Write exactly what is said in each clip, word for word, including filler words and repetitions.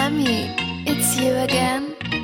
Hammy, it's you again.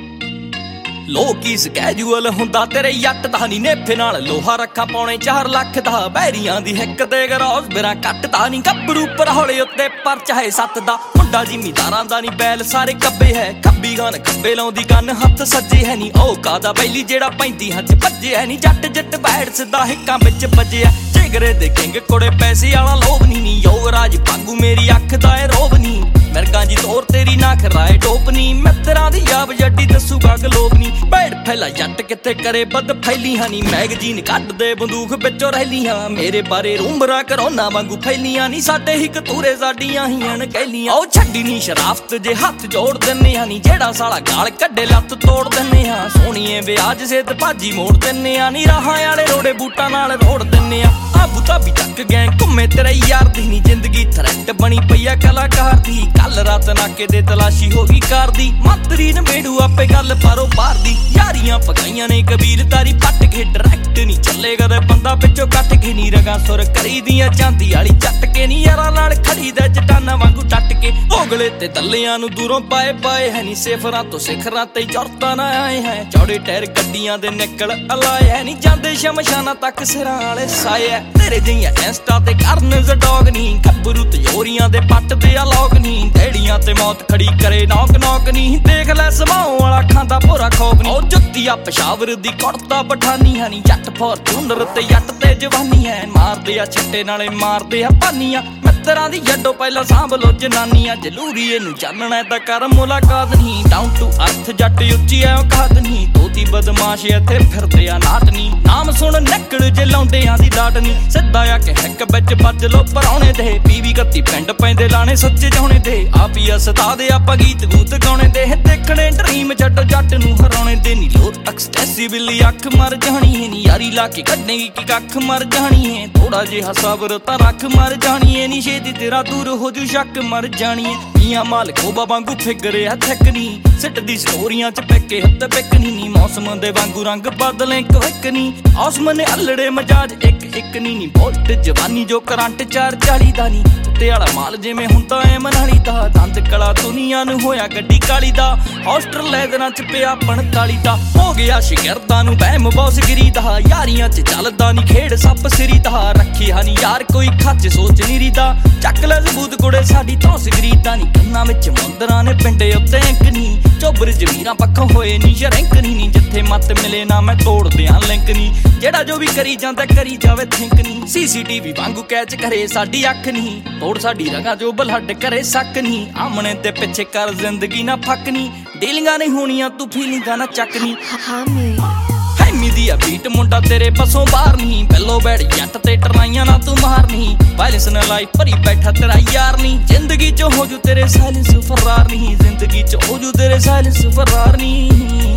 ਲੋਕੀ schedule ਹੁੰਦਾ ਤੇਰੇ ਯੱਟ ਦਾ ਨੀ ਨੇਫੇ ਨਾਲ ਲੋਹਾ ਰੱਖਾ ਪੌਣੇ ਚਾਰ ਲੱਖ ਦਾ ਬੈਰੀਆਂ ਦੀ ਹਿੱਕ ਤੇ ਗਰੋਜ਼ ਬਿਰਾਂ ਕੱਟਦਾ ਨੀ ਗੱਭਰੂ ਪਰਹੌਲੇ ਉੱਤੇ ਪਰ ਚਾਹੇ ਸੱਤ ਦਾ ਮੁੰਡਾ ਜ਼ਿਮੀਦਾਰਾਂ ਦਾ ਨੀ ਬੈਲ ਸਾਰੇ ਕੱਬੇ ਹੈ ਖੱਬੀ ਗਨ ਖੱਬੇ ਲਾਉਂਦੀ ਕੰਨ ਹੱਥ ਸੱਜੇ ਹੈ ਨੀ ਉਹ ਕਾਦਾ ਬੈਲੀ ਜਿਹੜਾ ਪੈਂਦੀ ਹੱਥ ਭੱਜੇ ਹੈ ਨੀ ਜੱਟ ਜੱਟ ਬੈੜ ਸਿੱਧਾ ਹਿੱਕਾਂ ਵਿੱਚ ਵੱਜਿਆ ਜਿਗਰੇ ਦੇ ਕਿੰਗ ਕੋੜੇ ਪੈਸੇ ਵਾਲਾ ਲੋਭ ਨੀ ਨੀ ਯੋਗਰਾਜ ਪਾਗੂ ਮੇਰੀ ਅੱਖ ਦਾ ਏ ਰੋਬ ਨੀ ਮਿਰਗਾਂ ਜੀ ਤੋਰ ਤੇਰੀ ਨਾ ਖਰਾਏ ਟੋਪਨੀ ਮਿੱਤਰਾਂ ਦੀ ਆਬ ਜੱਡੀ ਦੱਸੂਗਾ ਗਲੋਬਨੀ ਬੈੜ ਫੈਲਾ ਜੱਟ ਕਿੱਥੇ ਕਰੇ ਬਦ ਫੈਲੀਆਂ ਨੀ ਮੈਗਜ਼ੀਨ ਕੱਢਦੇ ਬੰਦੂਕ ਵਿੱਚੋਂ ਰਹਿਲੀਆਂ ਮੇਰੇ ਬਾਰੇ ਰੂਮਰਾਂ ਕਰੋਨਾ ਵਾਂਗੂ ਫੈਲੀਆਂ ਨੀ ਸਾਡੇ ਹੀ ਕਤੂਰੇ ਸਾਡੀਆਂ ਹੀ ਅਣਕਹਿਲੀਆਂ ਉਹ ਛੱਡੀ ਨੀ ਸ਼ਰਾਫਤ ਜੇ ਹੱਥ ਜੋੜ ਦਿੰਨੇ ਆ ਨੀ ਜਿਹੜਾ ਸਾਲਾ ਗਾਲ ਕੱਢੇ ਲੱਤ ਤੋੜ ਦਿੰਨੇ ਆ ਸੋਹਣੀਏ ਵਿਆਜ ਸਿੱਧ ਭਾਜੀ ਮੋੜ ਦਿੰਨੇ ਆ ਨੀ ਰਾਹਾਂ ਵਾਲੇ ਰੋੜੇ ਬੂਟਾਂ ਨਾਲ ਰੋੜ ਦਿੰਨੇ ਆ ਆਬੂ ਤਾਬੀ ਤੱਕ ਗਏ ਘੁੰਮੇ ਤੇਰੇ ਯਾਰ ਦੀ ਨੀ ਜ਼ਿੰਦਗੀ ਥਰੈਟ ਬਣੀ ਪਈ ਆ ਕਲਾਕਾਰ ਦੀ ਕੱਲ ਰਾਤ ਨਾਕੇ ਦੇ ਤਲਾਸ਼ੀ ਹੋ ਗਈ ਕਾਰ ਦੀ ਮੰਤਰੀ ਨਵੇੜੂ ਆਪੇ ਗੱਲ ਪਾਰੋ ਬਾਹਰ ਦੀ ਯਾਰੀਆਂ ਪਕਾਈਆਂ ਨੇ ਕਬੀਲਦਾਰੀ ਪੱਟ ਕੇ ਡਾਇਰੈਕਟ ਨਹੀਂ ਚੱਲੇ ਕਦੇ ਬੰਦਾ ਵਿੱਚੋਂ ਕੱਟ ਕੇ ਨੀ ਰਗਾ ਸੁਰ ਕਰੀ ਦੀਆਂ ਚਾਂਦੀ ਵਾਲੀ ਚੱਟ ਕੇ ਨੀ ਯਾਰਾਂ ਨਾਲ ਖੜੀ ਦਾ ਚਟਾਨਾ ਵਾਂਗੂ ਟੱਟ ਕੇ ਓਗਲੇ ਤੇ ਦੱਲਿਆਂ ਨੂੰ ਦੂਰੋਂ ਪਾਏ ਪਾਏ ਹੈ ਨੀ ਸਿਫਰਾਂ ਤੋਂ ਸਿਖਰਾਂ ਤੇ ਚੜ੍ਹਤਾ ਨਾ ਆਏ ਹੈ ਚੌੜੇ ਟਾਇਰ ਗੱਡੀਆਂ ਦੇ ਨਿਕਲ ਅਲਾਏ ਹੈ ਨੀ ਜਾਂਦੇ ਸ਼ਮਸ਼ਾਨਾਂ ਤੱਕ ਸਿਰਾਂ ਵਾਲੇ ਸਾਏ ਹੈ ਤੇਰੇ ਜਿਹੀਆਂ ਇੰਸਟਾ ਤੇ ਕਰਨ ਜ਼ਡੌਗ ਨੀ ਗੱਭਰੂ ਤਜੋਰੀਆਂ ਦੇ ਪੱਟ ਦੇ ਅਲੋਕ ਨੀ ਢੇੜੀਆਂ ਤੇ ਮੌਤ ਖੜੀ ਕਰੇ ਨੌਕ ਨੌਕ ਨੀ ਦੇਖ ਲੈ ਸਮਾਉ ਵਾਲਾ ਖਾਂਦਾ ਭੋਰਾ ਖੌਫ ਨੀ ਉਹ ਜੁੱਤੀ ਆ ਪਸ਼ਾਵਰ ਦੀ ਕੁੜਤਾ ਪਠਾਨੀ ਹੈ ਨੀ ਜੱਟ ਫੋਰਚੂਨਰ ਤੇ ਜੱਟ ਤੇ ਜਵਾਨੀ ਹੈ ਮਾਰਦੇ ਆ ਛਿੱਟੇ ਨਾਲੇ ਮਾਰਦੇ ਆ ਪਾਨੀਆਂ ਮਿੱਤਰਾਂ ਦੀ ਜੱਡੋ ਪਹਿਲਾਂ ਸਾਂਭ ਲੋ ਜਨਾਨੀਆਂ ਜਲੂਰੀ ਇਹਨੂੰ ਚਾਨਣਾ ਤਾਂ ਕਰ ਮੁਲਾਕਾਤ ਨਹੀਂ ਡਾਊਨ ਟੂ ਅਰਥ ਜੱਟ ਉੱਚੀ ਐ ਔਕਾਤ ਨਹੀਂ ਤੋਤੀ ਬਦਮਾਸ਼ ਇੱਥੇ ਫਿਰਦੇ ਆ ਨਾਟ ਨੀ ਨਾਮ ਸੁਣ ਨਿਕਲ ਜੇ ਲਾਉਂਦਿਆਂ ਦੀ ਡਾਟ ਨੀ ਸਿੱਧਾ ਆ ਕੇ ਹੱਕ ਵਿੱਚ ਵੱਜ ਲੋ ਪਰਾਉਣੇ ਦੇ ਪੀਵੀ ਗੱਤੀ ਪਿੰਡ ਪੈਂਦੇ ਲਾਣੇ ਸੱਚੇ ਜਾਉਣੇ ਦੇ ਆਪ ਹੀ ਸਤਾ ਦੇ ਆਪਾਂ ਗੀਤ ਗੂਤ ਗਾਉਣੇ ਦੇ ਦੇਖਣੇ ਡ੍ਰੀਮ ਛੱਡੋ ਜੱਟ ਨੂੰ ਹਰਾਉਣੇ ਦੇ ਨੀ ਲੋਰ ਐਕਸਟੈਸੀ ਬਿੱਲੀ ਅੱਖ ਮਰ ਜਾਣੀ ਹੈ ਨੀ ਯਾਰੀ ਲਾ ਕੇ ਕੱਢੇਗੀ ਕਿ ਕੱਖ ਮਰ ਜਾਣੀ ਹੈ ਥੋੜਾ ਜਿਹਾ ਸਬਰ ਤਾਂ ਰੱਖ ਮਰ ਜਾਣੀ ਹੈ ਨੀ ਛੇਤੀ ਤੇਰਾ ਦੂਰ ਹੋ ਜੂ ਸ਼ੱਕ ਮਰ ਜਾਣੀ ਹੈ ਮੀਆਂ ਮਾਲਕੋ ਬਾਂਗੂ ਫਿਗਰਿਆ ਥੱਕਣੀ ਸਿੱਟ ਦੀ ਸਟੋਰੀਆਂ ਚ ਪੈਕੇ ਹੱਥ ਪੈਕਣੀ ਨੀ ਮੌਸਮ ਦੇ ਵਾਂਗੂ ਰੰਗ ਬਦਲੇ ਕਵਕ ਨੀ ਆਸਮਾਨ ਨੇ ਅਲੜੇ ਮਜਾਜ ਇੱਕ ਇੱਕ ਨੀ ਨੀ ਬੋਲਟ ਜਵਾਨੀ ਜੋ ਕਰੰਟ ਚਾਰ ਚਾਲੀ ਦਾ ਨੀ ਉੱਤੇ ਵਾਲਾ ਮਾਲ ਜਿਵੇਂ ਹੁੰਦਾ ਐ ਮਨਾਲੀ ਦਾ ਦੰਦ ਕਲਾ ਦੁਨੀਆ ਨੂੰ ਹੋਇਆ ਗੱਡੀ ਕਾਲੀ ਦਾ ਹੋਸਟਰ ਲੈਦਰਾਂ ਚ ਪਿਆ ਪੰਤਾਲੀ ਦਾ ਹੋ ਗਿਆ ਸ਼ਿਗਰਦਾਂ ਨੂੰ ਬਹਿਮ ਬੌਸਗਿਰੀ ਦਾ ਯਾਰੀਆਂ ਚ ਚੱਲਦਾ ਨੀ ਖੇਡ ਸੱਪ ਸਿਰੀ ਦਾ ਰੱਖਿਆ ਨੀ ਯਾਰ ਕੋਈ ਖੱਚ ਸੋਚ ਨੀ ਰੀਦਾ ਚੱਕ ਲੈ ਜ਼ਬੂਤ ਕੁੜੇ ਸਾਡੀ ਤੌਸਗਰੀ ਦਾ ਨੀ ਕੰਨਾਂ ਵਿੱਚ ਮੁੰਦਰਾਂ ਨੇ ਪਿੰਡੇ ਉੱਤੇ ਅੰਕ ਨੀ ਚੋਬਰ ਜ਼ਮੀਰਾਂ ਪੱਖੋਂ ਹੋਏ ਨੀ ਸ਼ਰੰਕ ਨੀ ਨੀ ਜਿੱਥੇ ਮੱਤ ਮਿਲੇ ਨਾ ਮੈਂ ਤੋੜ ਦਿਆਂ ਲਿੰਕ ਨੀ ਜਿਹੜਾ ਜੋ ਵੀ ਕਰੀ ਜਾਂਦਾ ਕਰੀ ਜਾਵੇ ਥਿੰਕ ਨੀ ਸੀਸੀਟੀਵੀ ਵਾਂਗੂ ਕੈਚ ਕਰੇ ਸਾਡੀ ਅੱਖ ਨੀ ਤੋੜ ਸਾਡੀ ਰਗਾ ਜੋ ਬਲੱਡ ਕਰੇ ਸੱਕ ਨੀ ਆਮਣੇ ਤੇ ਪਿੱਛੇ ਕਰ ਜ਼ਿੰਦਗੀ ਨਾ ਫੱਕ ਨੀ ਡੀਲਿੰਗਾਂ ਨਹੀਂ ਹੋਣੀਆਂ ਤੂੰ ਫੀਲਿੰਗਾਂ ਨਾ ਚੱਕ ਨੀ Hammy, ਹੈਮੀ ਦੀ ਆ ਬੀਟ ਮੁੰਡਾ ਤੇਰੇ ਬਸੋਂ ਬਾਹਰ ਨਹੀਂ ਪਹਿਲੋਂ ਬੈੜ ਜੱਟ ਤੇ ਟਰਾਈਆਂ ਨਾ ਤੂੰ ਮਾਰ ਨਹੀਂ ਵਾਇਲੈਂਸ ਨਾਲ ਲਾਈ ਭਰੀ ਬੈਠਾ ਤੇਰਾ ਯਾਰ ਨਹੀਂ ਜ਼ਿੰਦਗੀ ਚ ਹੋ ਜੂ ਤੇਰੇ ਸਾਇਲੈਂਸ ਫਰਾਰ ਨਹੀਂ ਜ਼ਿੰਦਗੀ ਚ ਹੋ ਜੂ ਤੇਰੇ ਸਾਇਲੈਂਸ ਫਰਾਰ ਨਹੀਂ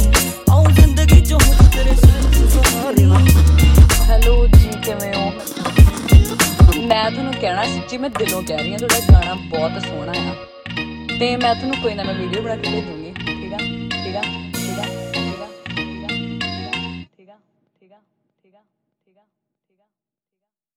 ਆਉ ਜ਼ਿੰਦਗੀ ਚ ਹੋ ਜੂ ਤੇਰੇ ਸਾਇਲੈਂਸ ਫਰਾਰ ਨਹੀਂ ਹੈਲੋ ਜੀ ਕਿਵੇਂ ਹੋ ਮੈਂ ਤੁਹਾਨੂੰ ਕਹਿਣਾ ਸੱਚੀ ਮੈਂ ਦਿਲੋਂ ਕਹਿ ਰਹੀ ਹਾਂ ਤੁਹਾਡਾ ਗਾਣਾ ਬਹੁਤ ਸੋਹਣਾ ਆ ਤੇ ਮੈਂ ਤੁਹਾਨੂੰ ਕੋਈ ਨਾ ਮੈਂ ਵੀਡੀਓ ਬਣਾ ਕੇ ਦੇ ਦੂੰਗੀ